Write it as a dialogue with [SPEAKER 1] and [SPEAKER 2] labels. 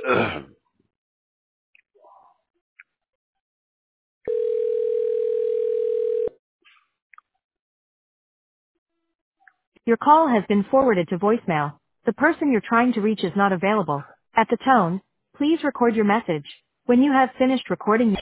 [SPEAKER 1] Your call has been forwarded to voicemail. The person you're trying to reach is not available. At the tone, please record your message. When you have finished recording